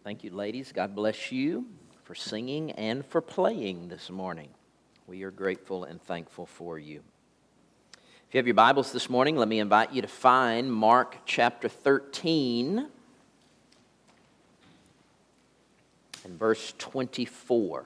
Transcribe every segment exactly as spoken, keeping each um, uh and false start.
Thank you, ladies. God bless you for singing and for playing this morning. We are grateful and thankful for you. If you have your Bibles this morning, let me invite you to find Mark chapter thirteen and verse twenty-four.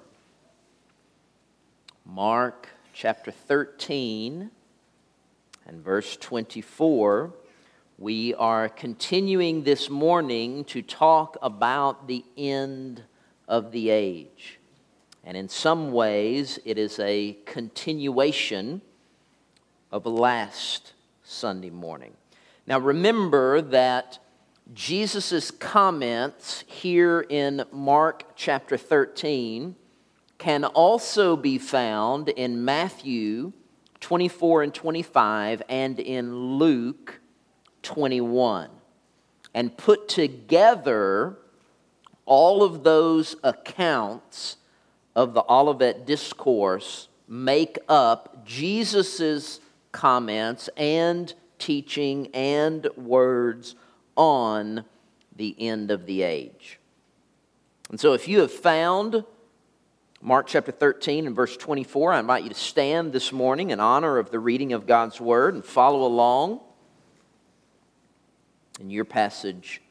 Mark chapter thirteen and verse twenty-four. We are continuing this morning to talk about the end of the age. And in some ways, it is a continuation of last Sunday morning. Now remember that Jesus' comments here in Mark chapter thirteen can also be found in Matthew twenty-four and twenty-five and in Luke twenty-one. And put together, all of those accounts of the Olivet Discourse make up Jesus' comments and teaching and words on the end of the age. And so if you have found Mark chapter thirteen and verse twenty-four, I invite you to stand this morning in honor of the reading of God's Word and follow along in your passage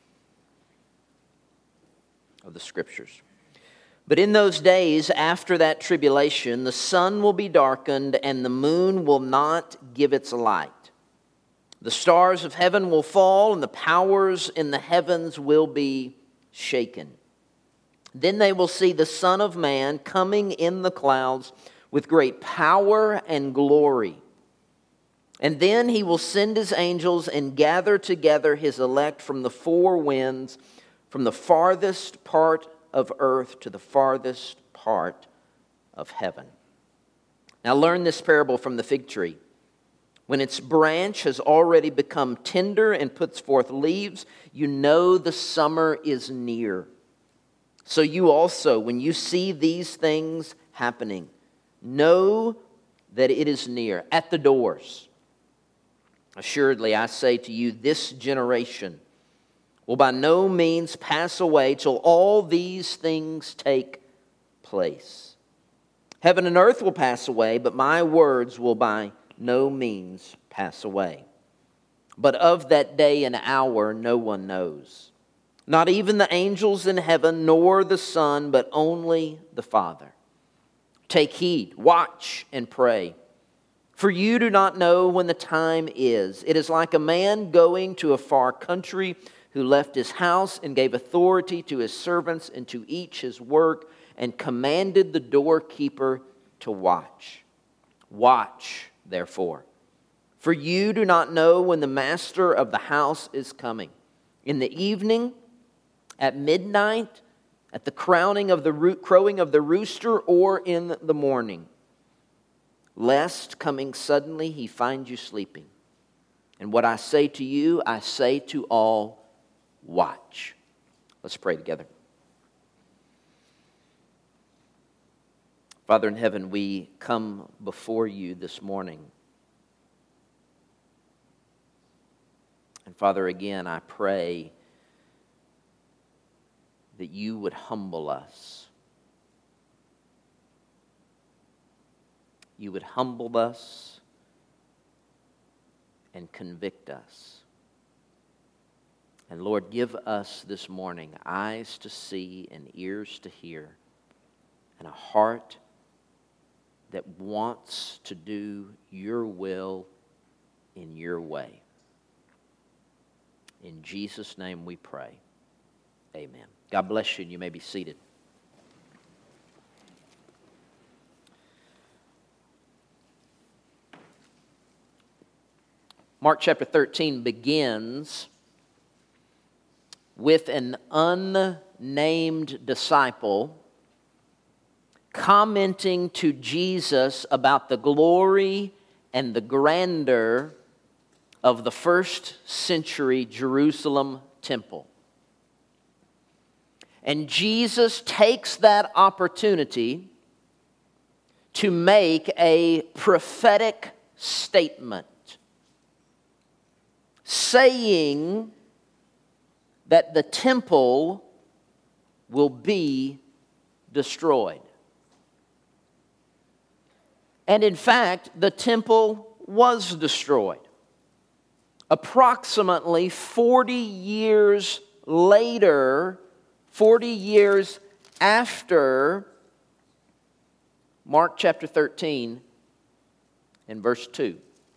of the Scriptures. But in those days after that tribulation, the sun will be darkened and the moon will not give its light. The stars of heaven will fall and the powers in the heavens will be shaken. Then they will see the Son of Man coming in the clouds with great power and glory. And then he will send his angels and gather together his elect from the four winds, from the farthest part of earth to the farthest part of heaven. Now learn this parable from the fig tree. When its branch has already become tender and puts forth leaves, you know the summer is near. So you also, when you see these things happening, know that it is near, at the doors. Assuredly, I say to you, this generation will by no means pass away till all these things take place. Heaven and earth will pass away, but my words will by no means pass away. But of that day and hour no one knows, not even the angels in heaven, nor the Son, but only the Father. Take heed, watch, and pray. For you do not know when the time is. It is like a man going to a far country who left his house and gave authority to his servants and to each his work and commanded the doorkeeper to watch. Watch, therefore, for you do not know when the master of the house is coming. In the evening, at midnight, at the crowing of the roo- crowing of the rooster, or in the morning, lest coming suddenly he find you sleeping. And what I say to you, I say to all, watch. Let's pray together. Father in heaven, we come before you this morning. And Father, again, I pray that you would humble us. You would humble us and convict us. And Lord, give us this morning eyes to see and ears to hear and a heart that wants to do your will in your way. In Jesus' name we pray. Amen. God bless you, and you may be seated. Mark chapter thirteen begins with an unnamed disciple commenting to Jesus about the glory and the grandeur of the first century Jerusalem temple. And Jesus takes that opportunity to make a prophetic statement, saying that the temple will be destroyed. And in fact, the temple was destroyed. Approximately forty years later, forty years after Mark chapter thirteen and verse two.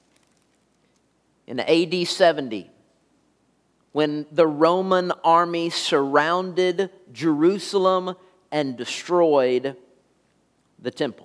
In A D seventy, when the Roman army surrounded Jerusalem and destroyed the temple.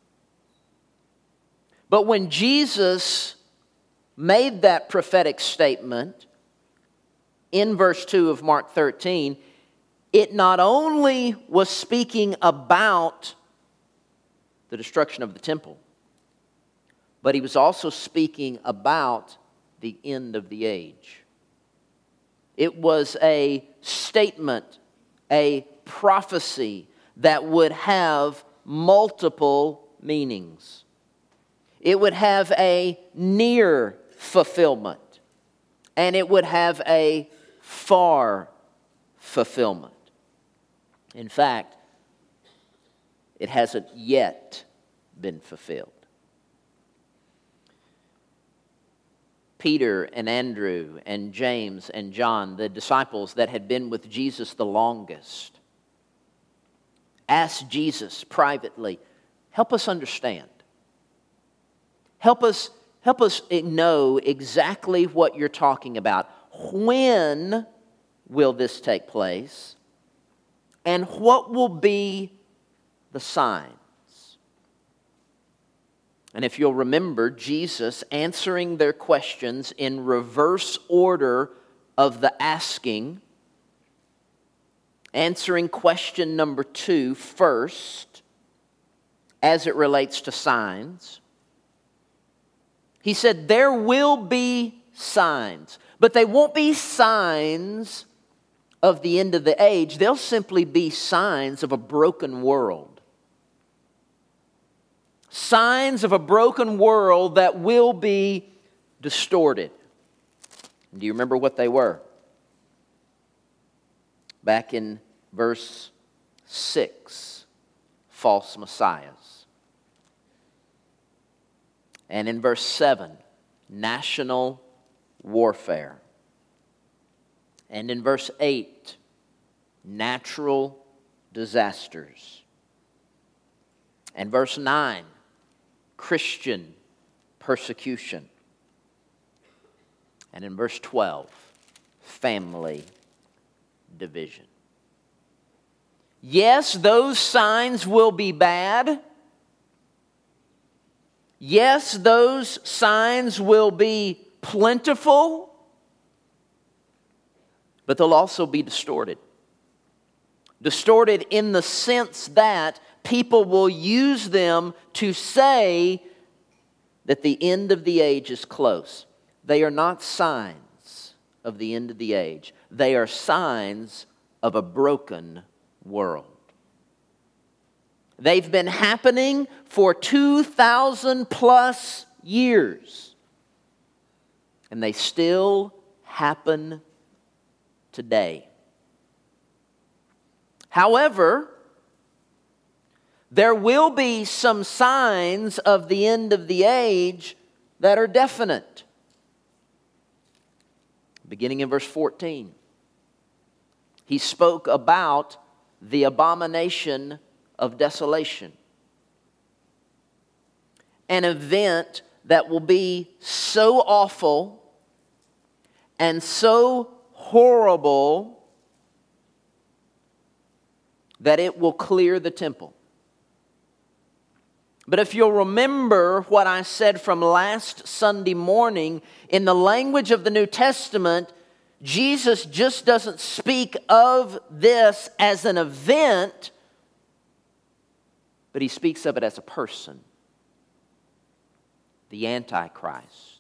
But when Jesus made that prophetic statement in verse two of Mark thirteen, it not only was speaking about the destruction of the temple, but he was also speaking about the end of the age. It was a statement, a prophecy that would have multiple meanings. It would have a near fulfillment, and it would have a far fulfillment. In fact, it hasn't yet been fulfilled. Peter and Andrew and James and John, the disciples that had been with Jesus the longest, asked Jesus privately, help us understand. Help us, help us know exactly what you're talking about. When will this take place? And what will be the signs? And if you'll remember, Jesus answering their questions in reverse order of the asking, answering question number two first, as it relates to signs. He said, there will be signs, but they won't be signs of the end of the age. They'll simply be signs of a broken world. Signs of a broken world that will be distorted. Do you remember what they were? Back in verse six, false messiahs. And in verse seven, national warfare. And in verse eight, natural disasters. And verse nine, Christian persecution. And in verse twelve, family division. Yes, those signs will be bad. Yes, those signs will be plentiful, but they'll also be distorted. Distorted in the sense that people will use them to say that the end of the age is close. They are not signs of the end of the age. They are signs of a broken world. They've been happening for two thousand plus years. And they still happen today. However, there will be some signs of the end of the age that are definite. Beginning in verse fourteen, he spoke about the abomination of desolation. An event that will be so awful and so horrible that it will clear the temple. But if you'll remember what I said from last Sunday morning, in the language of the New Testament, Jesus just doesn't speak of this as an event, but he speaks of it as a person, the Antichrist,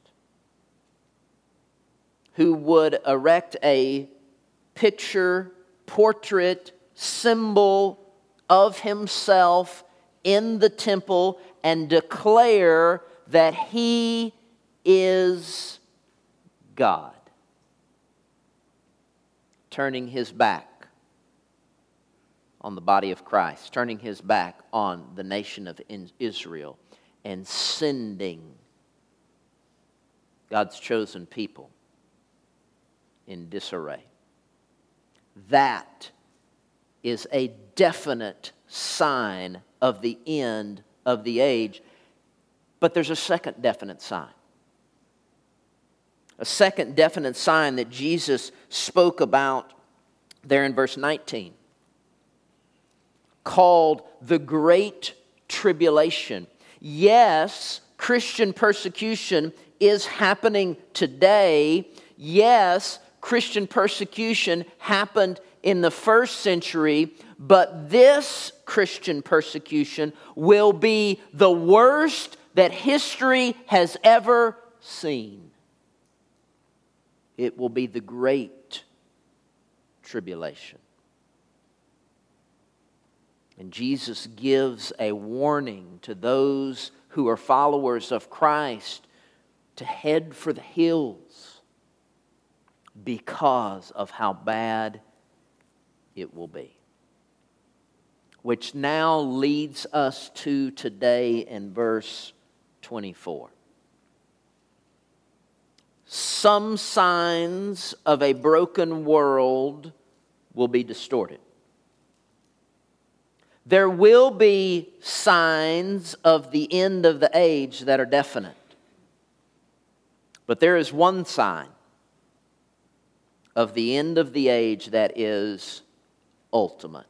who would erect a picture, portrait, symbol of himself in the temple and declare that he is God, turning his back on the body of Christ, turning his back on the nation of Israel, and sending God's chosen people in disarray. That is a definite sign of the end of the age. But there's a second definite sign. A second definite sign that Jesus spoke about there in verse nineteen, called the Great Tribulation. Yes, Christian persecution is happening today. Yes, Christian persecution happened in the first century, but this Christian persecution will be the worst that history has ever seen. It will be the Great Tribulation. And Jesus gives a warning to those who are followers of Christ to head for the hills because of how bad it will be. Which now leads us to today in verse twenty-four. Some signs of a broken world will be distorted. There will be signs of the end of the age that are definite. But there is one sign of the end of the age that is ultimate.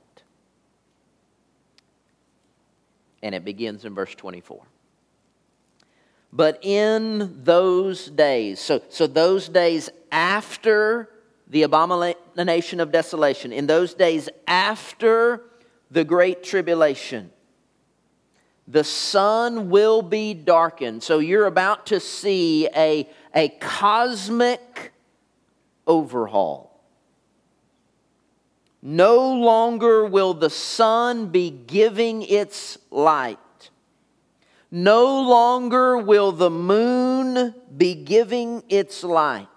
And it begins in verse twenty-four. But in those days, so, so those days after the abomination of desolation, in those days after the Great Tribulation, the sun will be darkened. So you're about to see a, a cosmic overhaul. No longer will the sun be giving its light. No longer will the moon be giving its light.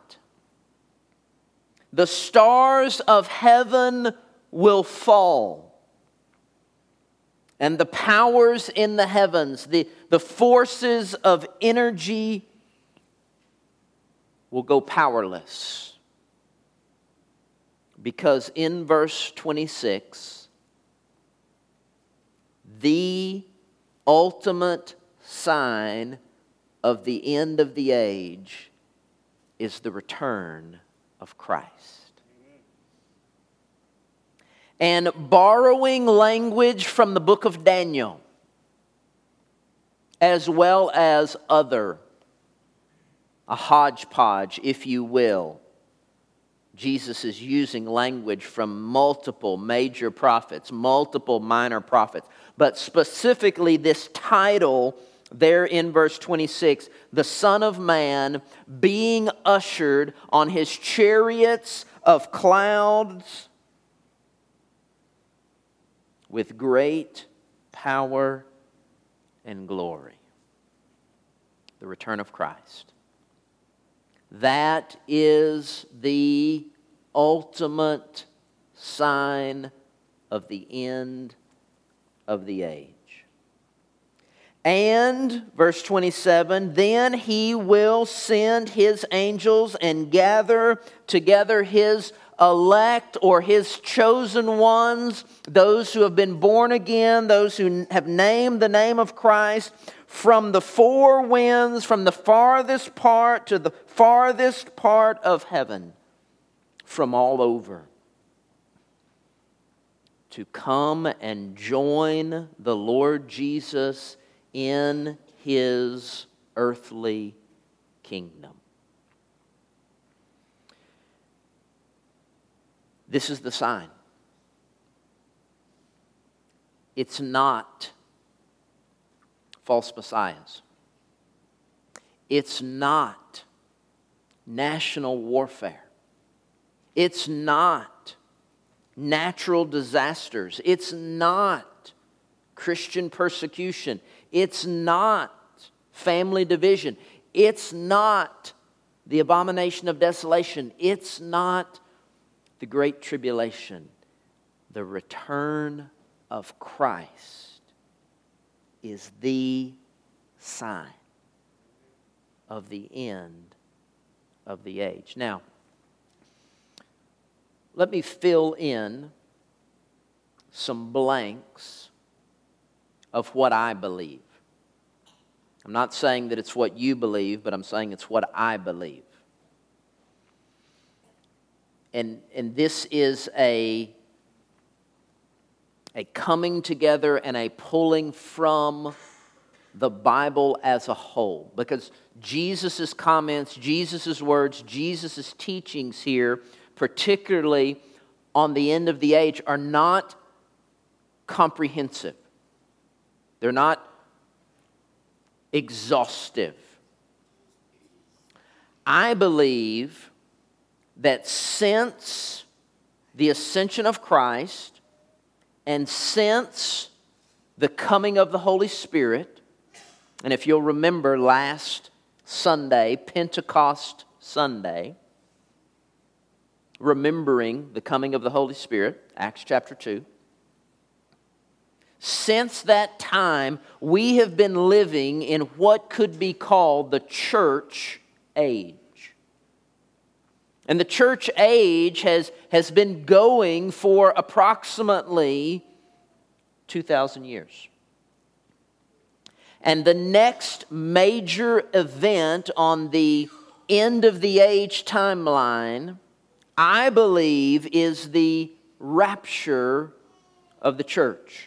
The stars of heaven will fall. And the powers in the heavens, the, the forces of energy will go powerless. Because in verse twenty-six, the ultimate sign of the end of the age is the return of Christ. And borrowing language from the book of Daniel, as well as other, a hodgepodge, if you will, Jesus is using language from multiple major prophets, multiple minor prophets, but specifically this title there in verse twenty-six, the Son of Man being ushered on his chariots of clouds with great power and glory. The return of Christ. That is the ultimate sign of the end of the age. And, verse twenty-seven, then he will send his angels and gather together his elect or his chosen ones, those who have been born again, those who have named the name of Christ, from the four winds, from the farthest part to the farthest part of heaven, from all over, to come and join the Lord Jesus in his earthly kingdom. This is the sign. It's not false messiahs. It's not national warfare. It's not natural disasters. It's not Christian persecution. It's not family division. It's not the abomination of desolation. It's not the Great Tribulation. the return of Christ is the sign of the end of the age. Now, let me fill in some blanks of what I believe. I'm not saying that it's what you believe, but I'm saying it's what I believe. And, and this is a, a coming together and a pulling from the Bible as a whole. Because Jesus' comments, Jesus' words, Jesus' teachings here, particularly on the end of the age, are not comprehensive. They're not exhaustive. I believe that since the ascension of Christ and since the coming of the Holy Spirit, and if you'll remember last Sunday, Pentecost Sunday, remembering the coming of the Holy Spirit, Acts chapter two, since that time, we have been living in what could be called the church age. And the church age has, has been going for approximately two thousand years. And the next major event on the end of the age timeline, I believe, is the rapture of the church.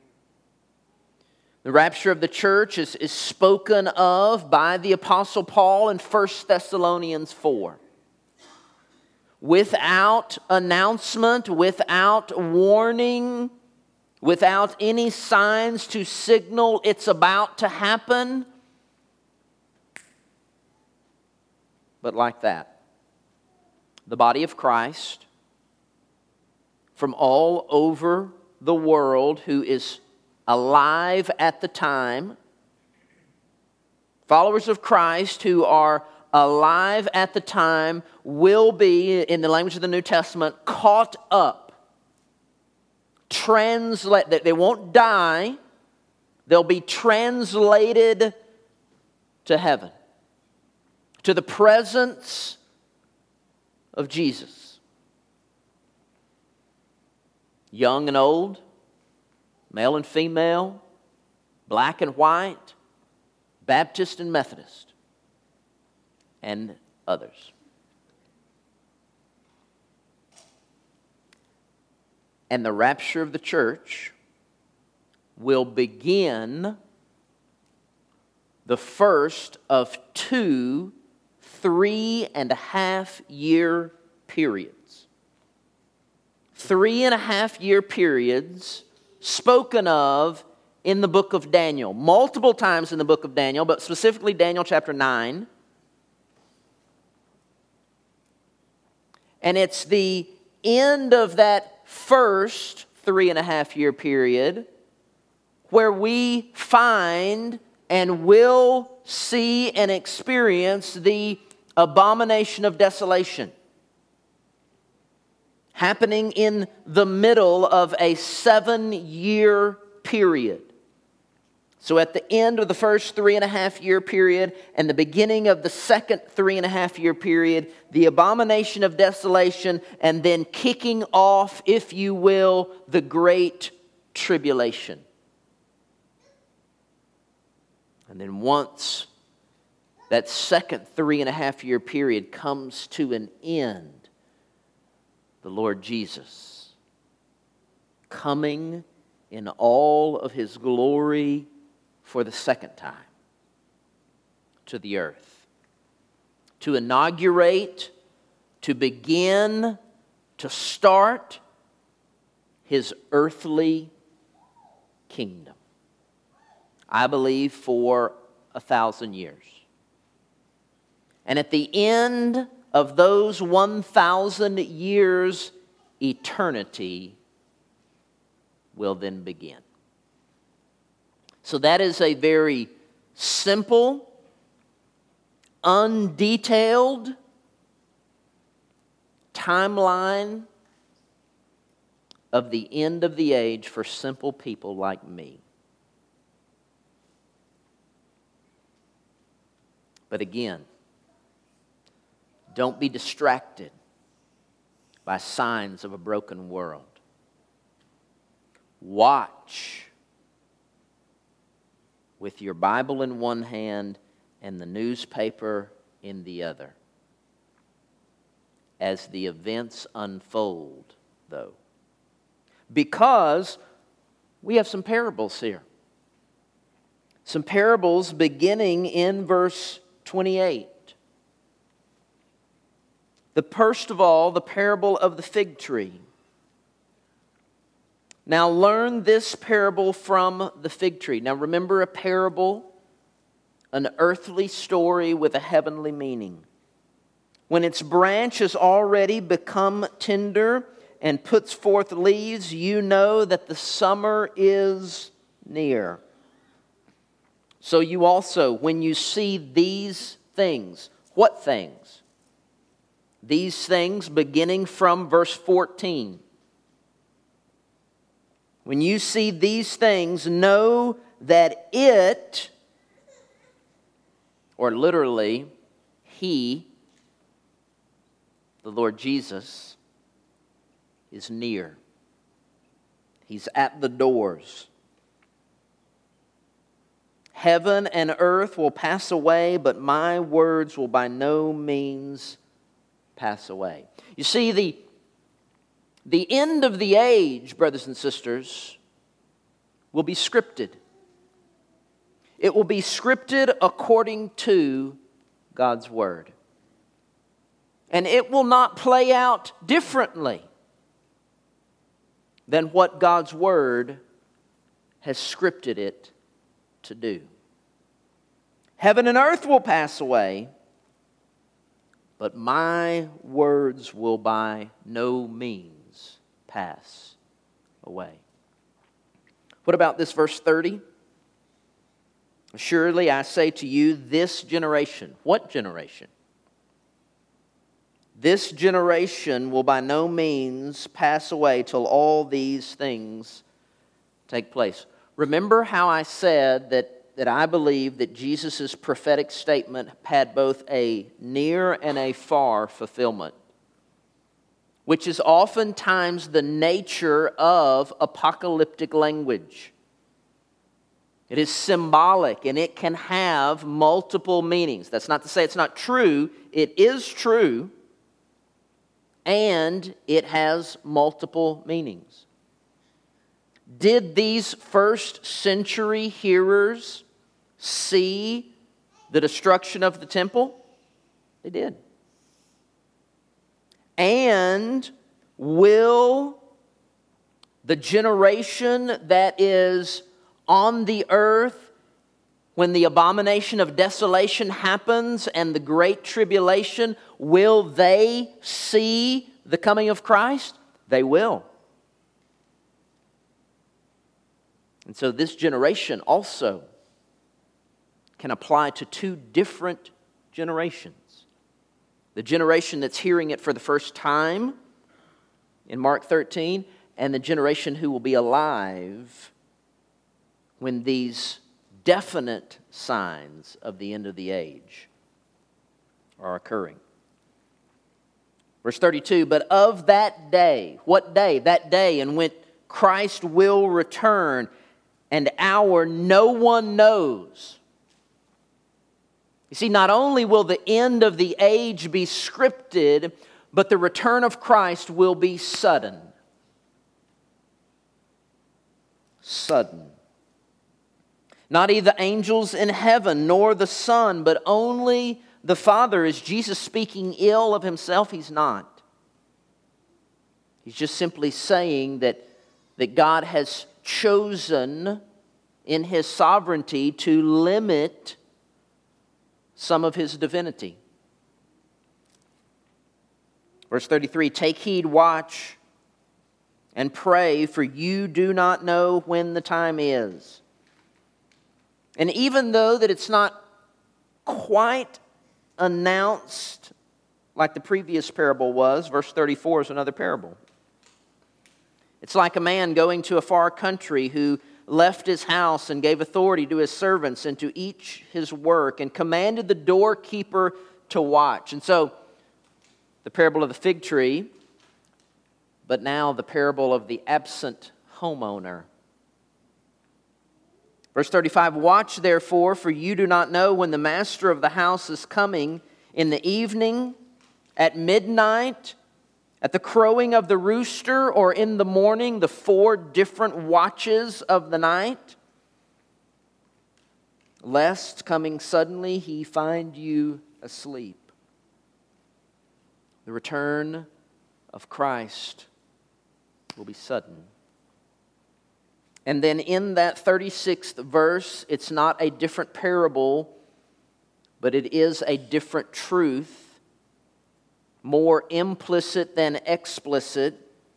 The rapture of the church is, is spoken of by the Apostle Paul in First Thessalonians four. Without announcement, without warning, without any signs to signal it's about to happen. But like that, the body of Christ from all over the world who is alive at the time, followers of Christ who are alive at the time will be, in the language of the New Testament, caught up. Translate, they won't die, they'll be translated to heaven, to the presence of Jesus. Young and old, male and female, black and white, Baptist and Methodist, and others. And the rapture of the church will begin the first of two three and a half year periods. Three and a half year periods spoken of in the book of Daniel. Multiple times in the book of Daniel, but specifically Daniel chapter nine. And it's the end of that first three and a half year period where we find and will see and experience the abomination of desolation happening in the middle of a seven-year period. So at the end of the first three and a half year period and the beginning of the second three and a half year period, the abomination of desolation, and then kicking off, if you will, the great tribulation. And then once that second three and a half year period comes to an end, the Lord Jesus, coming in all of His glory for the second time to the earth, to inaugurate, to begin, to start His earthly kingdom. I believe for a thousand years. And at the end of those one thousand years, eternity will then begin. So that is a very simple, undetailed timeline of the end of the age for simple people like me. But again, don't be distracted by signs of a broken world. Watch with your Bible in one hand and the newspaper in the other as the events unfold, though. Because we have some parables here. Some parables beginning in verse twenty-eight. The first of all, the parable of the fig tree. Now learn this parable from the fig tree. Now remember, a parable, an earthly story with a heavenly meaning. When its branch has already become tender and puts forth leaves, you know that the summer is near. So you also, when you see these things, what things? These things beginning from verse fourteen. When you see these things, know that it, or literally, He, the Lord Jesus, is near. He's at the doors. Heaven and earth will pass away, but my words will by no means pass away. You see, the, the end of the age, brothers and sisters, will be scripted. It will be scripted according to God's Word. And it will not play out differently than what God's Word has scripted it to do. Heaven and earth will pass away, but my words will by no means pass away. What about this verse thirty? Surely I say to you, this generation, what generation? This generation will by no means pass away till all these things take place. Remember how I said that, that I believe that Jesus' prophetic statement had both a near and a far fulfillment, which is oftentimes the nature of apocalyptic language. It is symbolic and it can have multiple meanings. That's not to say it's not true. It is true, and it has multiple meanings. Did these first century hearers see the destruction of the temple? They did. And will the generation that is on the earth when the abomination of desolation happens and the great tribulation, will they see the coming of Christ? They will. And so this generation also can apply to two different generations. The generation that's hearing it for the first time in Mark thirteen, and the generation who will be alive when these definite signs of the end of the age are occurring. Verse thirty-two, but of that day, what day? That day in which Christ will return, and hour no one knows. You see, not only will the end of the age be scripted, but the return of Christ will be sudden. Sudden. Not either angels in heaven, nor the Son, but only the Father. Is Jesus speaking ill of himself? He's not. He's just simply saying that, that God has chosen in His sovereignty to limit some of His divinity. Verse thirty-three, take heed, watch, and pray, for you do not know when the time is. And even though that it's not quite announced like the previous parable was, verse thirty-four is another parable. It's like a man going to a far country who left his house and gave authority to his servants and to each his work and commanded the doorkeeper to watch. And so, the parable of the fig tree, but now the parable of the absent homeowner. Verse thirty-five, watch therefore, for you do not know when the master of the house is coming, in the evening, at midnight, at the crowing of the rooster, or in the morning, the four different watches of the night, lest coming suddenly he find you asleep. The return of Christ will be sudden. And then in that thirty-sixth verse, it's not a different parable, but it is a different truth, more implicit than explicit,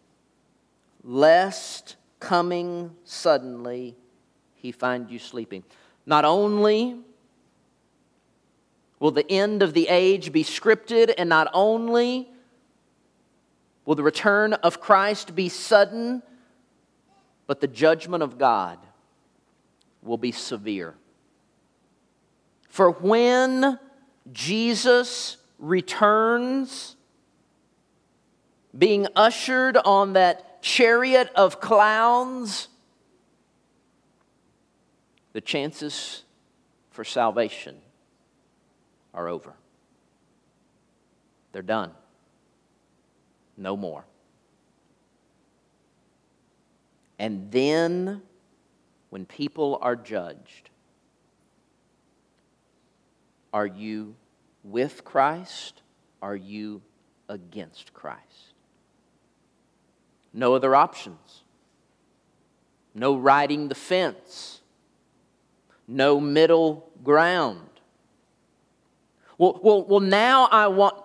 lest coming suddenly he find you sleeping. Not only will the end of the age be scripted, and not only will the return of Christ be sudden, but the judgment of God will be severe. For when Jesus returns, being ushered on that chariot of clouds, the chances for salvation are over. They're done. No more. And then, when people are judged, are you with Christ? Are you against Christ? No other options. No riding the fence. No middle ground. Well, well, well, now I want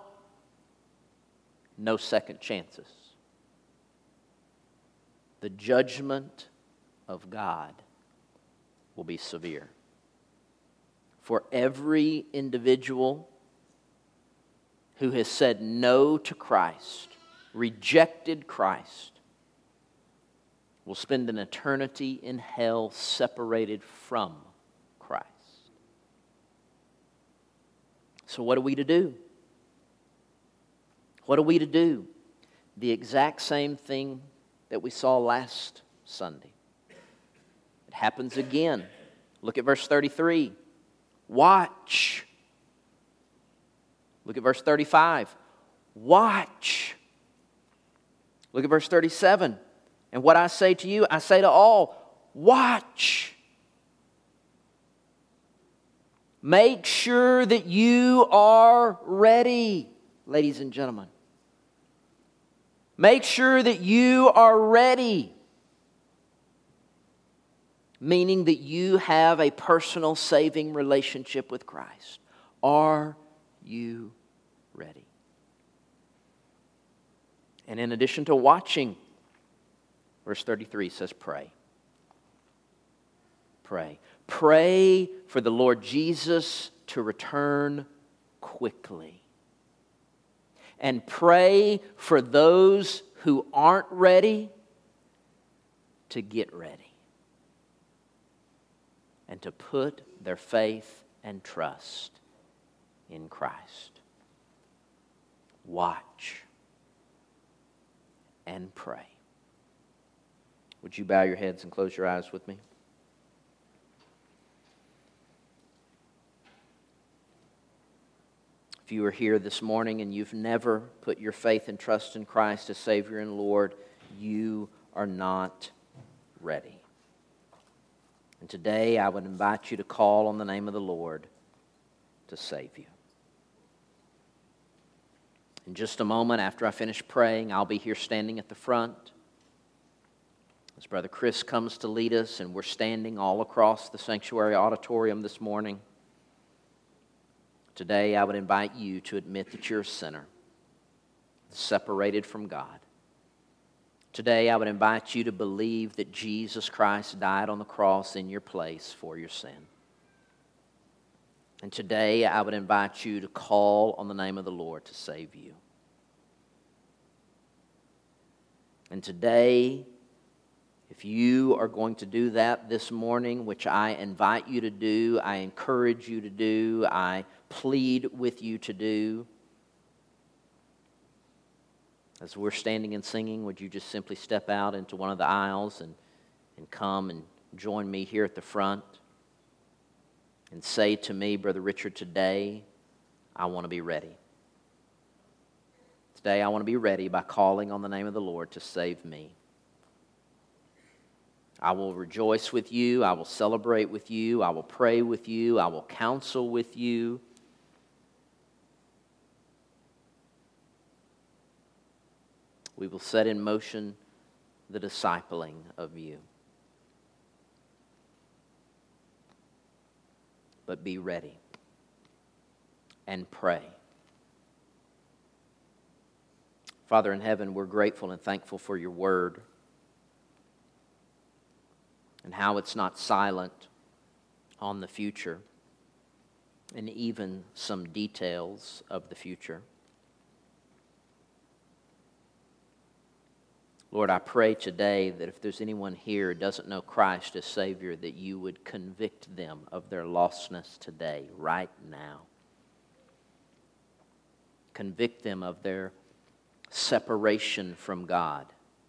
no second chances. The judgment of God will be severe. For every individual who has said no to Christ, rejected Christ, will spend an eternity in hell separated from Christ. So what are we to do? What are we to do? The exact same thing that we saw last Sunday. It happens again. Look at verse thirty-three. Watch. Look at verse thirty-five. Watch. Look at verse thirty-seven. And what I say to you, I say to all, watch. Make sure that you are ready, ladies and gentlemen. Make sure that you are ready. Meaning that you have a personal saving relationship with Christ. Are you ready? And in addition to watching, verse thirty-three says pray. Pray. Pray for the Lord Jesus to return quickly. And pray for those who aren't ready to get ready. And to put their faith and trust in Christ. Watch and pray. Would you bow your heads and close your eyes with me? If you are here this morning and you've never put your faith and trust in Christ as Savior and Lord, you are not ready. And today I would invite you to call on the name of the Lord to save you. In just a moment after I finish praying, I'll be here standing at the front. As Brother Chris comes to lead us, and we're standing all across the sanctuary auditorium this morning. Today I would invite you to admit that you're a sinner, separated from God. Today I would invite you to believe that Jesus Christ died on the cross in your place for your sin. And today I would invite you to call on the name of the Lord to save you. And today If you are going to do that this morning, which I invite you to do, I encourage you to do, I plead with you to do, as we're standing and singing, would you just simply step out into one of the aisles and, and come and join me here at the front and say to me, Brother Richard, today I want to be ready. Today I want to be ready by calling on the name of the Lord to save me. I will rejoice with you. I will celebrate with you. I will pray with you. I will counsel with you. We will set in motion the discipling of you. But be ready and pray. Father in heaven, we're grateful and thankful for your word and how it's not silent on the future and even some details of the future. Lord, I pray today that if there's anyone here who doesn't know Christ as Savior, that you would convict them of their lostness today, right now. Convict them of their separation from God.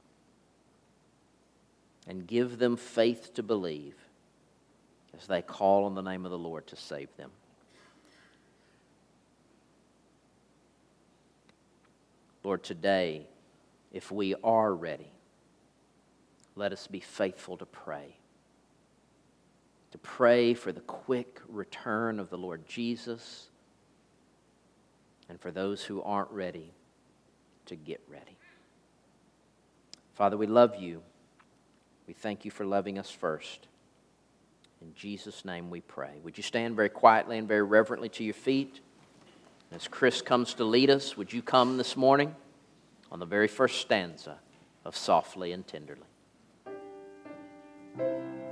And give them faith to believe as they call on the name of the Lord to save them. Lord, today, if we are ready, let us be faithful to pray. To pray for the quick return of the Lord Jesus, and for those who aren't ready, to get ready. Father, we love you. We thank you for loving us first. In Jesus' name we pray. Would you stand very quietly and very reverently to your feet? As Chris comes to lead us, would you come this morning on the very first stanza of Softly and Tenderly?